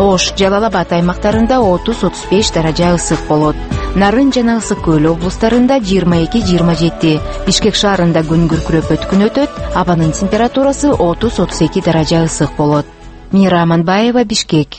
Ош, Жалал-Абад аймактарында 30-35 даража ысык болот. Нарын жана Ысык Көл облустарында 22-27. Бишкек шаарында күн күркүрөп өткүн өтөт. Абанын температурасы 30-32 даража ысык болот. Мира Аманбаева, Бишкек.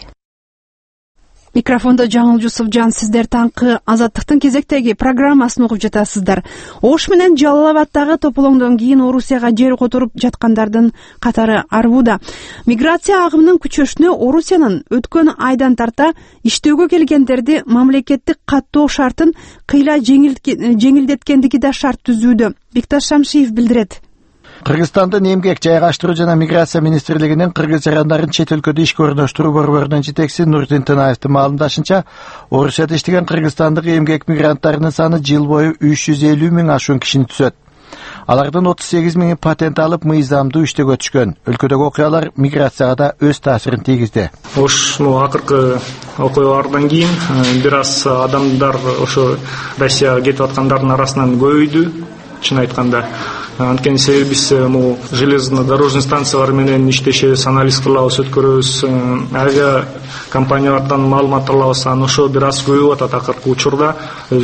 Микрофондо Жаңыл Жусупжан, сиздер таңкы Азаттыктын кезектеги программасын угуп жатасыздар. Ош менен Жалал-Абадтагы тополоңдон кийин Орусияга жер которуп жаткандардын катары арбууда. Миграция агымынын күчөшүнө Орусиянын өткөн айдан тарта иштөөгө келгендерди мамлекеттик каттоо шартын кыйла жеңилдеткендиги да шарт түзүүдө. Бекташ Шамшиев билдирет. Кыргызстандын эмгек жайгаштыруу жана миграция министрлигинин кыргыз жарандарын чет өлкөдө ишке орноштуруу борборунун жетекчиси Нурдин Тынаевдин маалымдашынча, Орусияда иштеген кыргызстандык эмгек мигранттарынын саны жыл бою 350 миң ашуун кишини түзөт. Алардын 38 миңи патент алып мыйзамдуу иштөөгө түшкөн. Өлкөдөгү окуялар миграцияга да өз таасирин тийгизди. Ошо акыркы окуялардан кийин бир аз адамдар ошо Россияга кетип аткандардын арасынан көбөйдү. Чын айтканда, анткени себеби биз железнодорожный станциялар менен иштешебиз, анализ кылабыз, өткөрөбүз, авиа компаниялардан маалымат алабыз. Ошо бир аз көбөйүп атат акыркы учурда.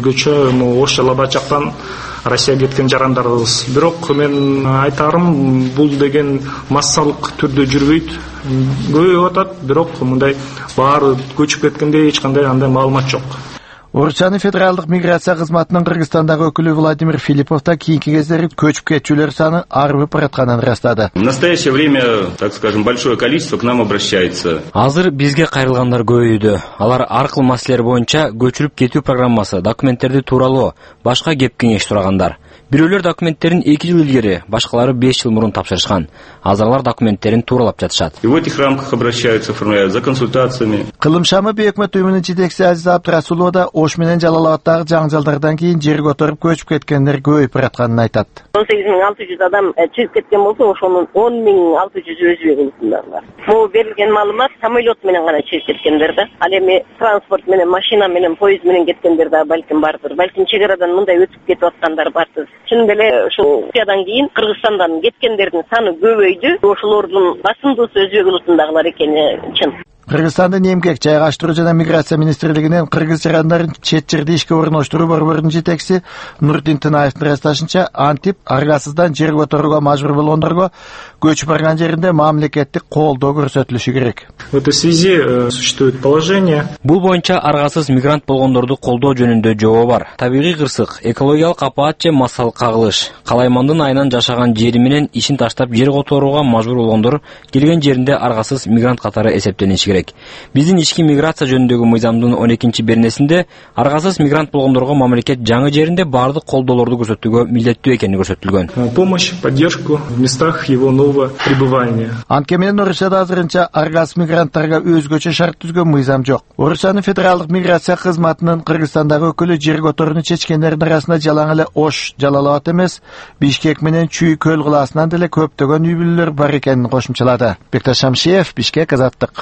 Өзгөчө Ош, Жалал-Абад жактан Россияга кеткен жарандарыбыз. Бирок мен айтарым, бул деген массалык түрдө жүрбөйт. Көбөйүп атат, бирок мындай баары көчүп кеткенде эч кандай андай маалымат жок. Орусиянын федералдык миграция кызматынын Кыргызстандагы өкүлү Владимир Филиппов да кийинки кездери көчүп кетчүлөр саны арбып баратканын ырастады. В настоящее время, так скажем, большое количество к нам обращается. Азыр бизге кайрылгандар көбөйдү. Алар ар кыл маселелер боюнча көчүрүп кетүү программасы, документтерди тууралоо, башка кеп кеңеш сурагандар. Бирөөлөр документтерин 2 жыл илгери, башкалары 5 жыл мурун тапшырышкан. Азырлар документтерин тууралап жатышат. И в этих рамках обращаются, оформляют за консультациями. Кылымшамы Бейөкмөт уюмунун жетекчиси Азиз Абдрасулова да Ош менен Жалал-Абадтагы жаңжалдардан кийин жер которуп көчүп кеткендер көбөйүп баратканын айтат. 18.600 адам чыгып кеткен болсо, ошонун 10.600 өзбегиндер бар. Бул берилген маалымат самолет менен гана чыгып кеткендер да. Ал эми транспорт менен, машина менен, поезд менен кеткендер да балким бардыр. Балким чек арадан мындай өтүп кетип аткандар бардыр. Чын эле ушул Россиядан кийин Кыргызстандан кеткендердин саны көбөйдү. Ошолордун басымдуусу өзбек улутундагылар экени чын. Кыргызстандын эмгек жайгаштыруу жана миграция министрлигинин кыргыз жарандарын чет жерде ишке орноштуруу борборунун жетекчиси Нурдин Тынаевдин ырасташынча, антип аргасыздан жер которууга мажбур болгондорго көчүп барган жеринде мамлекеттик колдоо көрсөтүлүшү керек. В этой связи существует положение. Бул боюнча аргасыз мигрант болгондорду колдоо жөнүндө жобо бар. Табигый кырсык, экологиялык апаат же массалык кагылыш, калаймандын айынан жашаган жери менен ишин таштап жер которууга мажбур болгондор келген жеринде аргасыз мигрант катары эсептениши керек. Биздин ички миграция жөнүндөгү мыйзамдын 12-беренесинде аргасыз мигрант болгондорго мамлекет жаңы жеринде баардык колдоолорду көрсөтүүгө милдеттүү экени көрсөтүлгөн. Помощь, поддержку в местах его нового пребывания. Анткени менен Орусияда азырынча аргасыз мигранттарга өзгөчө шарт түзгөн мыйзам жок. Орусиянын федералдык миграция кызматынын Кыргызстандагы өкүлү жер которууну чечкендердин арасында жалаң эле Ош, Жалал-Абад эмес, Бишкек менен Чүй көл кылаасынан деле көптөгөн үй бүлөлөр бар экенин кошумчалады. Бекташ Шамшиев, Бишкек, Азаттык.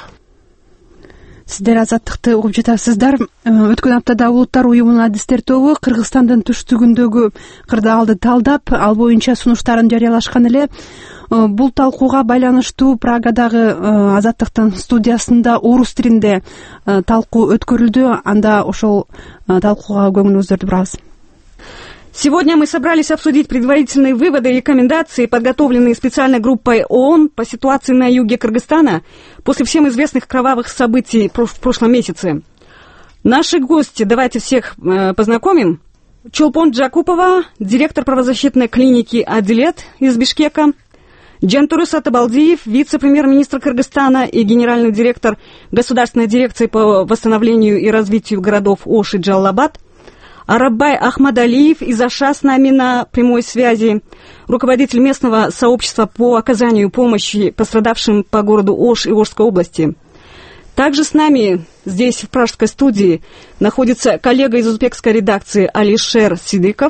Сиздер Азаттыкты угуп жатасыздар. Өткөн аптада Улуттар уюмунун адистер тобу Кыргызстандын түштүгүндөгү кырдаалды талдап, ал боюнча сунуштарын жарыялашкан эле. Бул талкууга байланыштуу Прагадагы Азаттыктын студиясында орус тилинде талкуу өткөрүлдү. Анда ошол талкууга көңүлүңүздөрдү бурабыз. Сегодня мы собрались обсудить предварительные выводы и рекомендации, подготовленные специальной группой ООН по ситуации на юге Кыргызстана после всем известных кровавых событий в прошлом месяце. Наши гости, давайте всех познакомим. Чолпон Джакупова, директор правозащитной клиники «Адилет» из Бишкека. Джантурус Атабалдиев, вице-премьер-министр Кыргызстана и генеральный директор Государственной дирекции по восстановлению и развитию городов Ош и Джалал-Абад. Араббай Ахмадалиев из Аша с нами на прямой связи, руководитель местного сообщества по оказанию помощи пострадавшим по городу Ош и Ошской области. Также с нами здесь, в пражской студии, находится коллега из узбекской редакции Алишер Сидыков,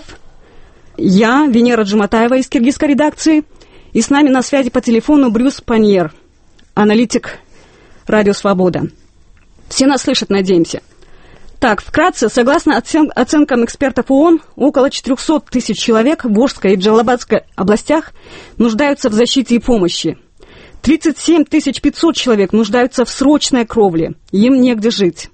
я, Венера Джуматаева из киргизской редакции, и с нами на связи по телефону Брюс Паньер, аналитик Радио Свобода. Все нас слышат, надеемся. Так, вкратце, согласно оценкам экспертов ООН, около 400 тысяч человек в Ошской и Джалал-Абадской областях нуждаются в защите и помощи. 37 500 человек нуждаются в срочной кровле, им негде жить.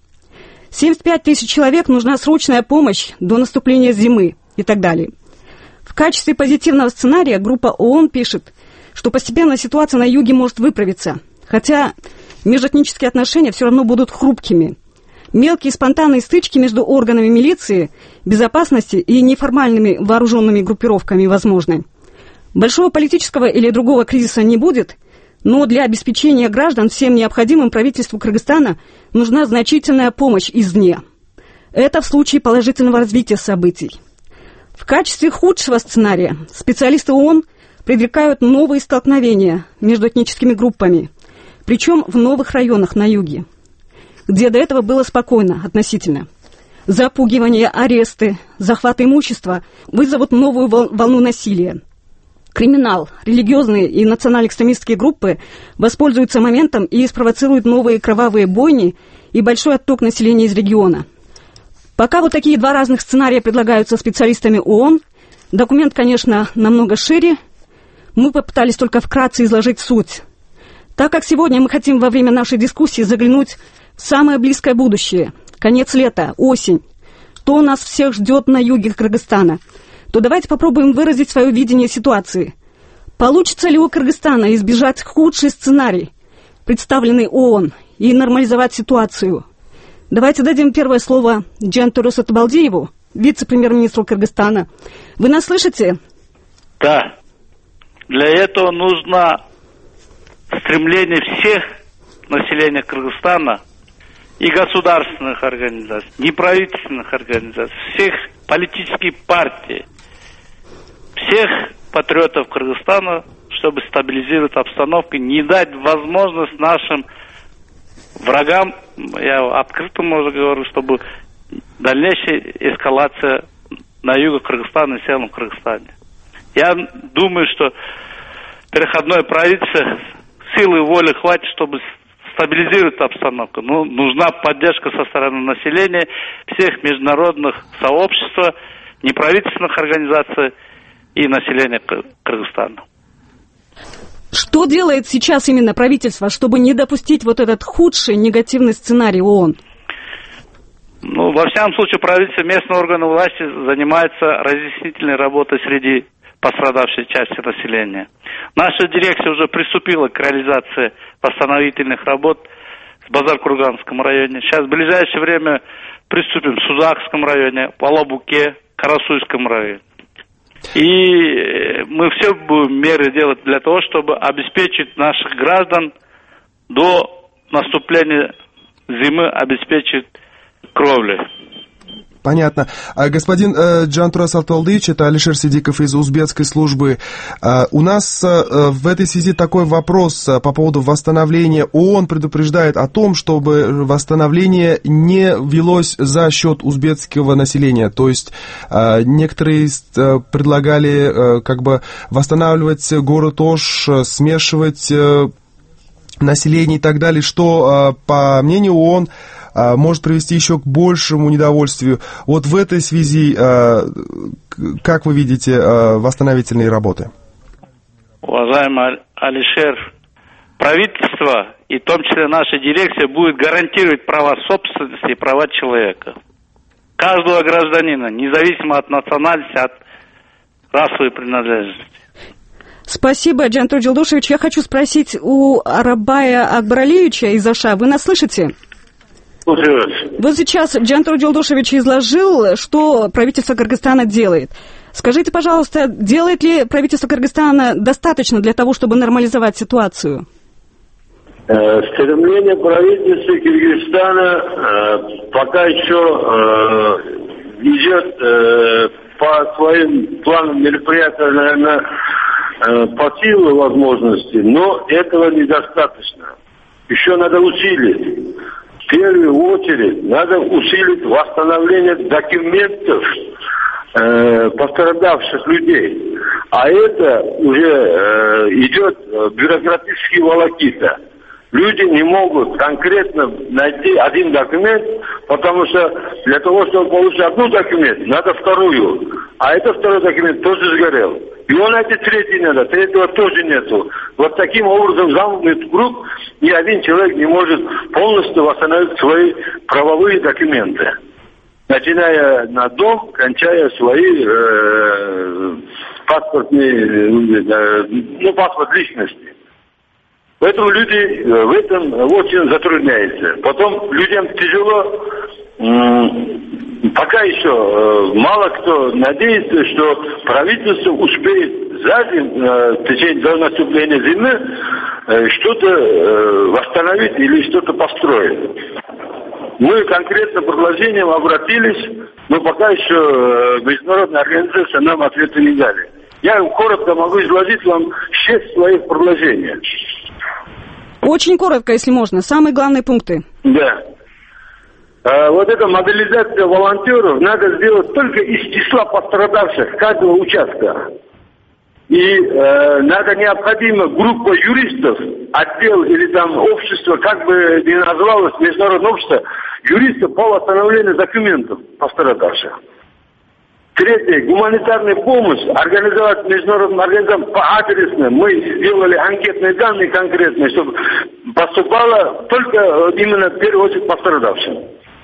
75 тысяч человек нужна срочная помощь до наступления зимы и так далее. В качестве позитивного сценария группа ООН пишет, что постепенно ситуация на юге может выправиться, хотя межэтнические отношения все равно будут хрупкими. Мелкие спонтанные стычки между органами милиции, безопасности и неформальными вооруженными группировками возможны. Большого политического или другого кризиса не будет, но для обеспечения граждан всем необходимым правительству Кыргызстана нужна значительная помощь извне. Это в случае положительного развития событий. В качестве худшего сценария специалисты ООН предрекают новые столкновения между этническими группами, причем в новых районах на юге, где до этого было спокойно относительно. Запугивание, аресты, захват имущества вызовут новую волну насилия. Криминал, религиозные и национально-экстремистские группы воспользуются моментом и спровоцируют новые кровавые бойни и большой отток населения из региона. Пока вот такие два разных сценария предлагаются специалистами ООН, документ, конечно, намного шире. Мы попытались только вкратце изложить суть. Так как сегодня мы хотим во время нашей дискуссии заглянуть в самое близкое будущее, конец лета, осень, что нас всех ждет на юге Кыргызстана, то давайте попробуем выразить свое видение ситуации. Получится ли у Кыргызстана избежать худший сценарий, представленный ООН, и нормализовать ситуацию? Давайте дадим первое слово Джантуру Сатыбалдиеву, вице-премьер-министру Кыргызстана. Вы нас слышите? Да. Для этого нужно стремление всех населения Кыргызстана и государственных организаций, неправительственных организаций, всех политических партий, всех патриотов Кыргызстана, чтобы стабилизировать обстановку, не дать возможность нашим врагам, я открыто уже говорю, чтобы дальнейшая эскалация на юге Кыргызстана и в Северном Кыргызстане. Я думаю, что переходное правительство силы и воли хватит, чтобы стабилизировать обстановку. Но нужна поддержка со стороны населения, всех международных сообществ, неправительственных организаций и населения Кыргызстана. Что делает сейчас именно правительство, чтобы не допустить вот этот худший негативный сценарий ООН? Во всяком случае, правительство, местные органы власти занимаются разъяснительной работой среди пострадавшей части населения. Наша дирекция уже приступила к реализации восстановительных работ в Базар-Курганском районе. Сейчас в ближайшее время приступим в Сузакском районе, в Алабуке, Карасуйском районе. И мы все будем меры делать для того, чтобы обеспечить наших граждан до наступления зимы, обеспечить кровлю. Понятно. Господин Джантура Сатыбалдиевич, это Алишер Сидиков из узбекской службы. У нас в этой связи такой вопрос по поводу восстановления. ООН предупреждает о том, чтобы восстановление не велось за счет узбекского населения. То есть некоторые предлагали как бы восстанавливать город Ош, смешивать население и так далее, что, по мнению ООН, может привести еще к большему недовольствию. Вот в этой связи, как вы видите восстановительные работы? Уважаемый Алишер, правительство, и в том числе наша дирекция, будет гарантировать права собственности и права человека. Каждого гражданина, независимо от национальности, от расовой принадлежности. Спасибо, Джантур Джилдошевич. Я хочу спросить у Арабая Акбаралиевича из Аша. Вы нас слышите? Вот сейчас Джантур Джилдошевич изложил, что правительство Кыргызстана делает. Скажите, пожалуйста, делает ли правительство Кыргызстана достаточно для того, чтобы нормализовать ситуацию? Стремление правительства Кыргызстана пока еще идет по своим планам мероприятия, наверное, по силе возможностей, но этого недостаточно. Еще надо усилить. В первую очередь надо усилить восстановление документов пострадавших людей. А это уже идет бюрократический волокита. Люди не могут конкретно найти один документ, потому что для того, чтобы получить одну документ, надо вторую. А этот второй документ тоже сгорел. И он эти третий надо, третьего тоже нету. Вот таким образом замкнут круг, ни один человек не может полностью восстановить свои правовые документы. Начиная на дом, кончая свои паспортные, паспорт личности. Поэтому люди в этом очень затрудняются. Потом людям тяжело, пока еще мало кто надеется, что правительство успеет в течение до наступления зимы что-то восстановить или что-то построить. Мы конкретно предложением обратились, но пока еще международная организация нам ответа не дали. Я коротко могу изложить вам 6 своих предложений. Очень коротко, если можно. Самые главные пункты. Да. Вот эта мобилизация волонтеров надо сделать только из числа пострадавших каждого участка. И надо необходимо группа юристов, отдел или там общество, как бы ни называлось, международное общество, юристов по восстановлению документов пострадавших. Третье. Гуманитарная помощь организовать международным организациям по адресным. Мы сделали анкетные данные конкретные, чтобы поступало только именно в первую очередь пострадавшим.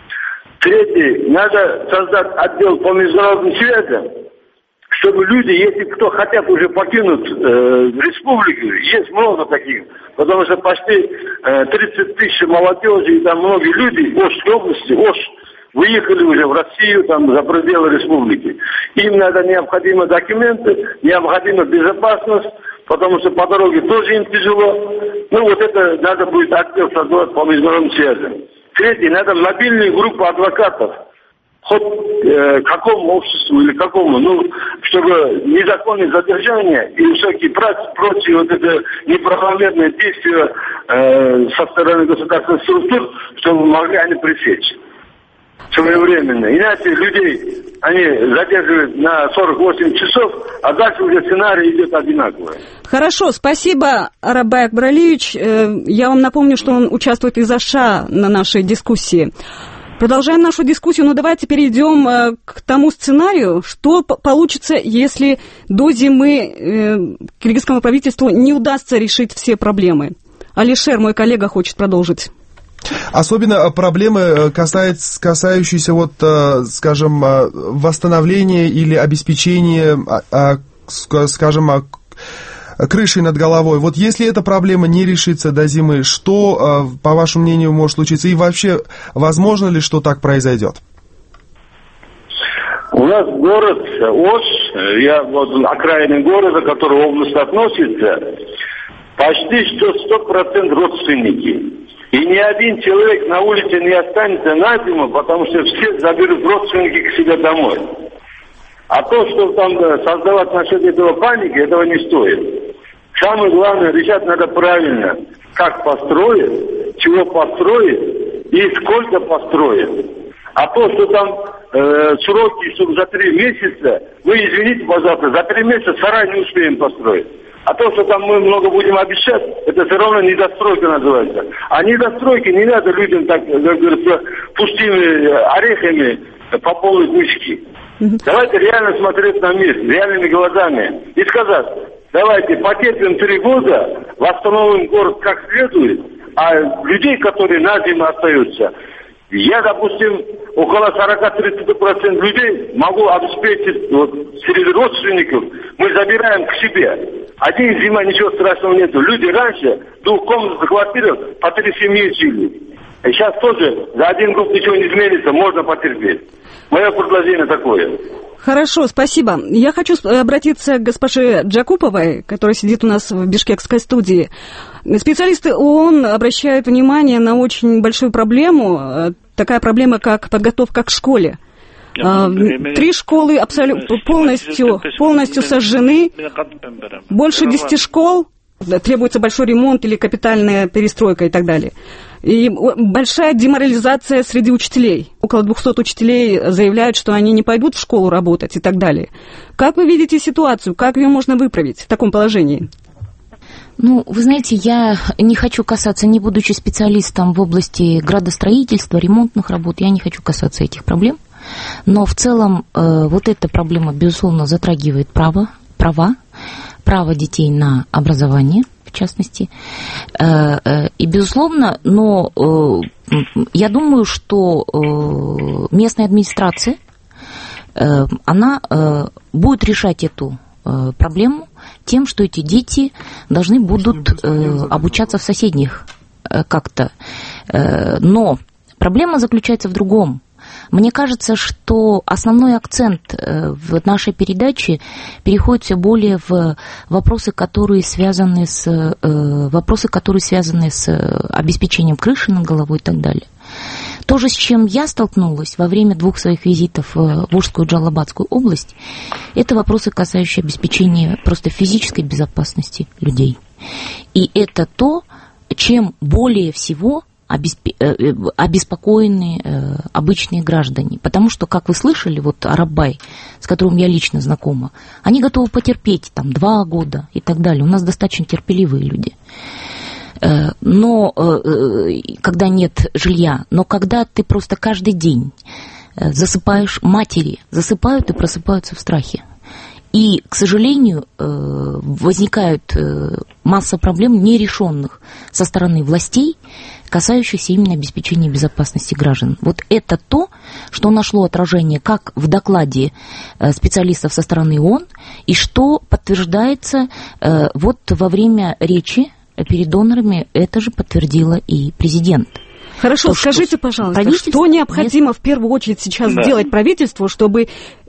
Третье. Надо создать отдел по международным связям, чтобы люди, если кто хотят уже покинуть республику, есть много таких, потому что почти 30 тысяч молодежи и там многие люди в Ошской области, выехали уже в Россию, там, за пределы республики. Им надо необходимые документы, необходима безопасность, потому что по дороге тоже им тяжело. Ну, вот это надо будет отдел создавать по международным связям. Третье, надо мобильную группу адвокатов. Хоть какому обществу или какому, чтобы незаконные задержания и всякие прочие вот это неправомерные действия со стороны государственных структур, чтобы могли они пресечь своевременно. Иначе людей они задерживают на 48 часов, а дальше уже сценарий идет одинаковый. Хорошо, спасибо, Арабай Акбаралиевич. Я вам напомню, что он участвует из США на нашей дискуссии. Продолжаем нашу дискуссию, но давайте перейдем к тому сценарию, что получится, если до зимы киргизскому правительству не удастся решить все проблемы. Алишер, мой коллега, хочет продолжить. Особенно проблемы, касающиеся, скажем, восстановления или обеспечения, скажем, крышей над головой. Вот если эта проблема не решится до зимы, что, по вашему мнению, может случиться? И вообще, возможно ли, что так произойдет? У нас город Ош, окраины города, к которому область относится, почти что 100% родственники. И ни один человек на улице не останется на зиму, потому что все заберут родственники к себе домой. А то, что там создавать насчет этого паники, этого не стоит. Самое главное, решать надо правильно. Как построить, чего построить и сколько построить. А то, что там сроки, чтобы за 3 месяца, вы извините, пожалуйста, за 3 месяца сарай не успеем построить. А то, что там мы много будем обещать, это все равно недостройка называется. А недостройки не надо людям, так, как говорится, пустыми орехами по полной мышки. Давайте реально смотреть на мир, реальными глазами. И сказать, давайте потерпим 3 года, восстановим город как следует, а людей, которые на зиму остаются, я, допустим, около 40-30% людей могу обеспечить среди родственников, мы забираем к себе. Один зима, ничего страшного нету. Люди раньше в 2-комнатных квартирах по 3 семьи жили. И сейчас тоже за один год ничего не изменится, можно потерпеть. Мое предложение такое. Хорошо, спасибо. Я хочу обратиться к госпоже Джакуповой, которая сидит у нас в бишкекской студии. Специалисты ООН обращают внимание на очень большую проблему, такая проблема, как подготовка к школе. 3 школы абсолютно полностью сожжены, больше 10 школ, требуется большой ремонт или капитальная перестройка и так далее. И большая деморализация среди учителей. Около 200 учителей заявляют, что они не пойдут в школу работать и так далее. Как вы видите ситуацию? Как ее можно выправить в таком положении? Вы знаете, я не хочу касаться, не будучи специалистом в области градостроительства, ремонтных работ, я не хочу касаться этих проблем. Но в целом вот эта проблема, безусловно, затрагивает права. право детей на образование, в частности. И, безусловно, но я думаю, что местная администрация, она будет решать эту проблему тем, что эти дети должны будут обучаться в соседних как-то. Но проблема заключается в другом. Мне кажется, что основной акцент в нашей передаче переходит все более в вопросы, которые связаны с обеспечением крыши над головой и так далее. То же, с чем я столкнулась во время 2 своих визитов в Волжскую и Джалалабадскую область, это вопросы, касающиеся обеспечения просто физической безопасности людей. И это то, чем более всего обеспокоены обычные граждане. Потому что, как вы слышали, вот Арабай, с которым я лично знакома, они готовы потерпеть 2 года и так далее. У нас достаточно терпеливые люди. Но когда нет жилья, но когда ты просто каждый день засыпаешь, матери засыпают и просыпаются в страхе. И, к сожалению, возникает масса проблем нерешенных со стороны властей, касающихся именно обеспечения безопасности граждан. Вот это то, что нашло отражение как в докладе специалистов со стороны ООН, и что подтверждается вот во время речи перед донорами, это же подтвердила и президент. Хорошо, скажите, пожалуйста, что необходимо в первую очередь сейчас сделать правительству, чтобы,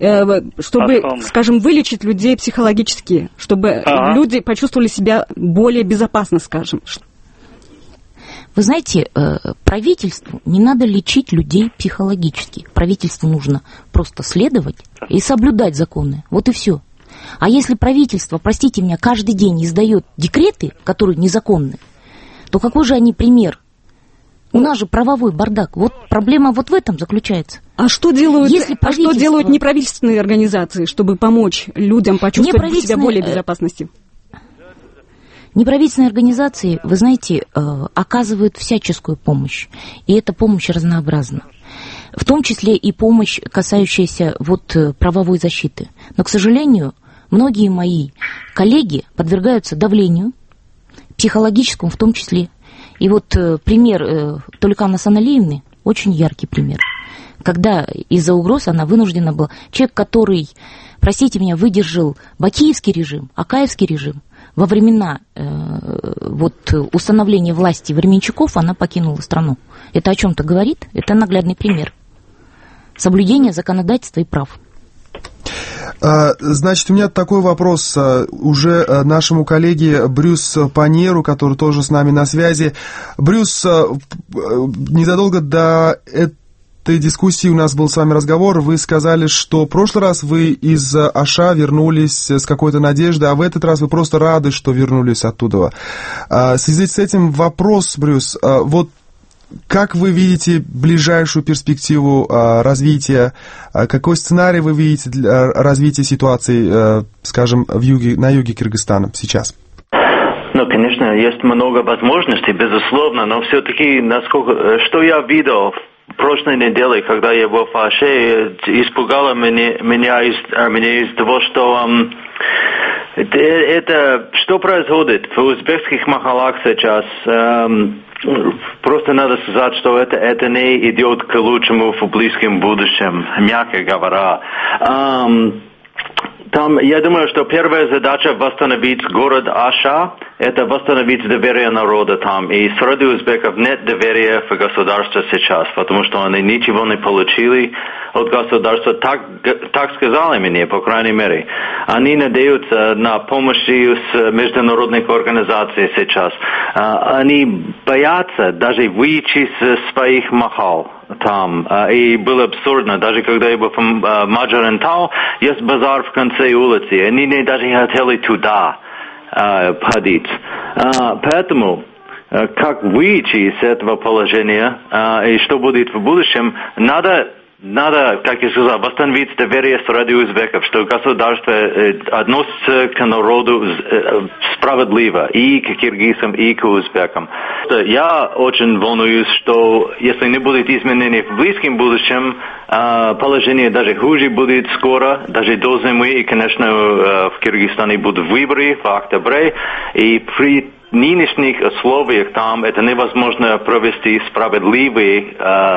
скажем, вылечить людей психологически, чтобы люди почувствовали себя более безопасно, скажем? Вы знаете, правительству не надо лечить людей психологически. Правительству нужно просто следовать и соблюдать законы. Вот и все. А если правительство, простите меня, каждый день издает декреты, которые незаконны, то какой же они пример? У нас же правовой бардак. Вот проблема вот в этом заключается. А что делают неправительственные организации, чтобы помочь людям почувствовать себя более безопасности? Неправительственные организации, вы знаете, оказывают всяческую помощь. И эта помощь разнообразна. В том числе и помощь, касающаяся вот правовой защиты. Но, к сожалению, многие мои коллеги подвергаются давлению, психологическому в том числе. И вот пример Толикана Саналиевны, очень яркий пример. Когда из-за угроз она вынуждена была... Человек, который, простите меня, выдержал бакиевский режим, акаевский режим, во времена установления власти временщиков она покинула страну. Это о чем-то говорит? Это наглядный пример. Соблюдение законодательства и прав. Значит, у меня такой вопрос уже нашему коллеге Брюс Паньеру, который тоже с нами на связи. Брюс, незадолго до этой дискуссии у нас был с вами разговор. Вы сказали, что в прошлый раз вы из Аша вернулись с какой-то надеждой, а в этот раз вы просто рады, что вернулись оттуда. В связи с этим вопрос, Брюс, вот как вы видите ближайшую перспективу развития? Какой сценарий вы видите для развития ситуации, скажем, на юге Кыргызстана сейчас? Ну, конечно, есть много возможностей, безусловно, но все-таки, что я видел в прошлой неделе, когда я был в Аше, испугало меня из того, что что происходит в узбекских махалах сейчас. Просто надо сказать, что это не идет к лучшему в близком будущем, мягко говоря. Там, я думаю, что первая задача восстановить город Аша, это восстановить доверие народа там. И среди узбеков нет доверия в государство сейчас, потому что они ничего не получили от государства. Так сказали мне, по крайней мере. Они надеются на помощь с международных организаций сейчас. Они боятся даже выйти из своих махал там. И было абсурдно, даже когда я был в Маджарентау, есть базар в конце улицы. Они не даже хотели туда ходить. Поэтому, как выйти из этого положения и что будет в будущем, надо надо, как я сказал, восстановить доверие среди узбеков, что государство относится к народу справедливо и к киргизам, и к узбекам. Я очень волнуюсь, что если не будет изменений в близком будущем, положение даже хуже будет скоро, даже до зимы, и, конечно, в Киргизстане будут выборы в октябре, и при нынешних условиях там это невозможно провести справедливые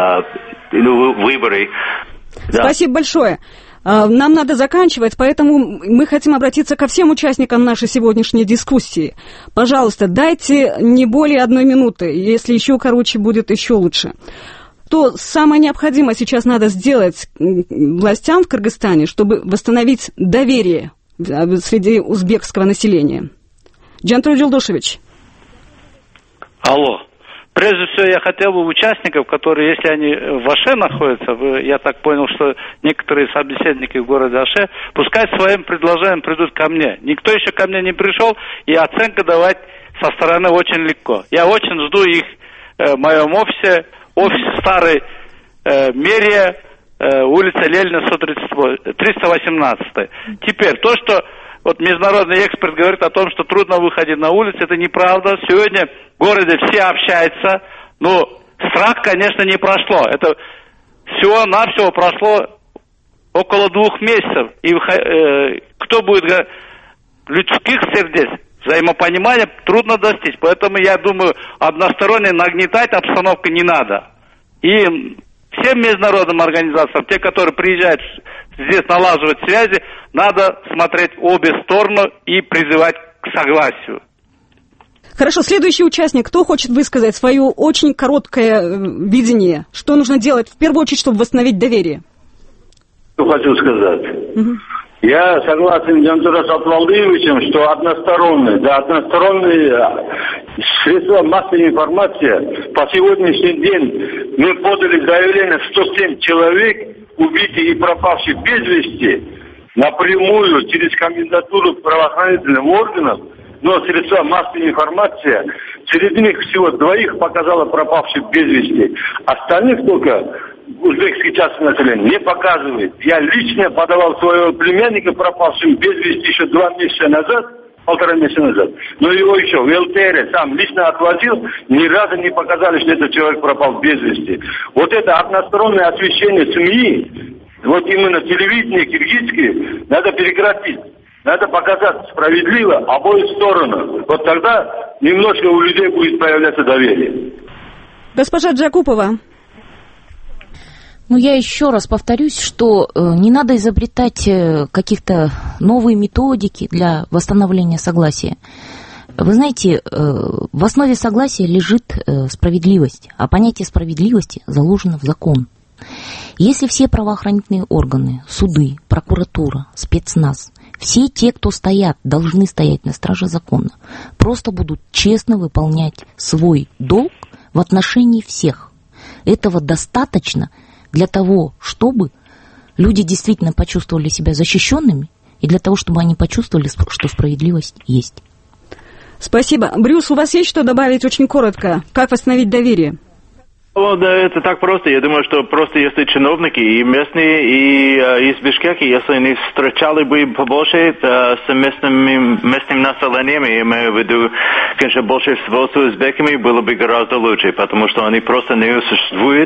выборы. Да. Спасибо большое. Нам надо заканчивать, поэтому мы хотим обратиться ко всем участникам нашей сегодняшней дискуссии. Пожалуйста, дайте не более 1 минуты, если еще короче, будет еще лучше. Что самое необходимое сейчас надо сделать властям в Кыргызстане, чтобы восстановить доверие среди узбекского населения? Джантур Жолдошевич. Алло. Прежде всего, я хотел бы участников, которые, если они в Аше находятся, я так понял, что некоторые собеседники в городе Аше, пускай своим предложением придут ко мне. Никто еще ко мне не пришел, и оценка давать со стороны очень легко. Я очень жду их в моем офисе, офис старой мэрии, улица Ленина, 318. Теперь, то, что вот международный эксперт говорит о том, что трудно выходить на улицу, это неправда. Сегодня в городе все общаются, но страх, конечно, не прошло. Это всего-навсего прошло около 2 месяцев. И кто будет людских сердец, взаимопонимания трудно достичь. Поэтому, я думаю, односторонне нагнетать обстановку не надо. И всем международным организациям, те, которые приезжают здесь налаживать связи, надо смотреть обе стороны и призывать к согласию. Хорошо, следующий участник, кто хочет высказать свое очень короткое видение? Что нужно делать в первую очередь, чтобы восстановить доверие? Что хочу сказать. Я согласен с Жантуром Сатвалдиевичем, что односторонние средства массовой информации по сегодняшний день мы подали заявление 107 человек, убитых и пропавших без вести, напрямую через кандидатуру правоохранительных органов, но средства массовой информации, среди них всего 2 показало пропавших без вести. Остальных только узбекские части населения не показывает. Я лично подавал своего племянника пропавшим без вести еще 2 месяца назад, 1,5 месяца назад. Но его еще в ЛТР сам лично отвозил, ни разу не показали, что этот человек пропал без вести. Вот это одностороннее освещение СМИ, вот именно телевидение киргизские, надо прекратить. Надо показать справедливо обои стороны. Вот тогда немножко у людей будет появляться доверие. Госпожа Джакупова. Ну, я еще раз повторюсь, что не надо изобретать каких-то новые методики для восстановления согласия. Вы знаете, в основе согласия лежит справедливость, а понятие справедливости заложено в закон. Если все правоохранительные органы, суды, прокуратура, спецназ, все те, кто стоят, должны стоять на страже закона, просто будут честно выполнять свой долг в отношении всех, этого достаточно для того, чтобы люди действительно почувствовали себя защищенными и для того, чтобы они почувствовали, что справедливость есть. Спасибо. Брюс, у вас есть что добавить очень коротко? Как восстановить доверие? О, да, это так просто. Я думаю, что просто если чиновники и местные, и из Бишкека, если они встречали бы побольше с местным населением, я имею в виду, конечно, больше всего с узбеками, было бы гораздо лучше, потому что они просто не существуют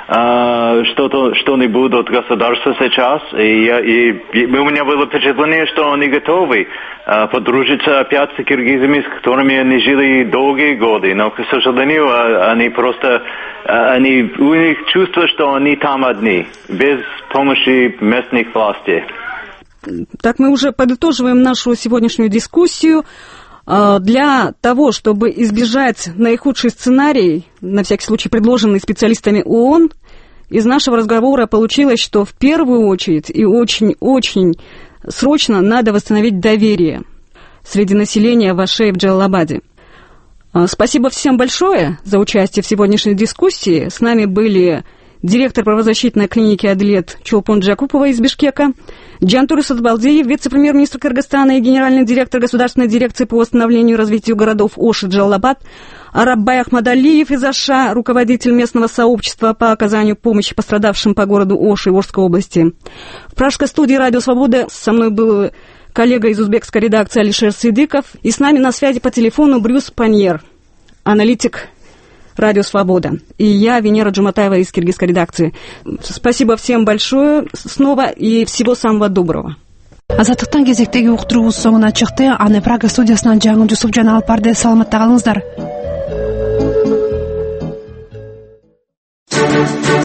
что-нибудь от государства сейчас, и у меня было впечатление, что они готовы подружиться опять с киргизами, с которыми они жили долгие годы, но, к сожалению, они просто... у них чувство, что они там одни, без помощи местных властей. Так мы уже подытоживаем нашу сегодняшнюю дискуссию. Для того, чтобы избежать наихудший сценарий, на всякий случай предложенный специалистами ООН, из нашего разговора получилось, что в первую очередь и очень-очень срочно надо восстановить доверие среди населения в Аше и в Джалалабаде. Спасибо всем большое за участие в сегодняшней дискуссии. С нами были директор правозащитной клиники Адлет Чолпон Джакупова из Бишкека, Джантур Сатбалдиев, вице-премьер-министр Кыргызстана и генеральный директор Государственной дирекции по восстановлению и развитию городов Ош и Джалалабад, Араббай Ахмадалиев из Аша, руководитель местного сообщества по оказанию помощи пострадавшим по городу Ош и Волжской области. В пражской студии «Радио Свобода» со мной был коллега из узбекской редакции Алишер Сидыков, и с нами на связи по телефону Брюс Паньер, аналитик «Радио Свобода», и я, Венера Джуматаева из киргизской редакции. Спасибо всем большое снова и всего самого доброго. Азаттыктан кезектеги уктуруубуз соңуна чыкты. Аны Прага студиясынан Жаңыл Жусупжан алып барды. Саламатта калыңыздар.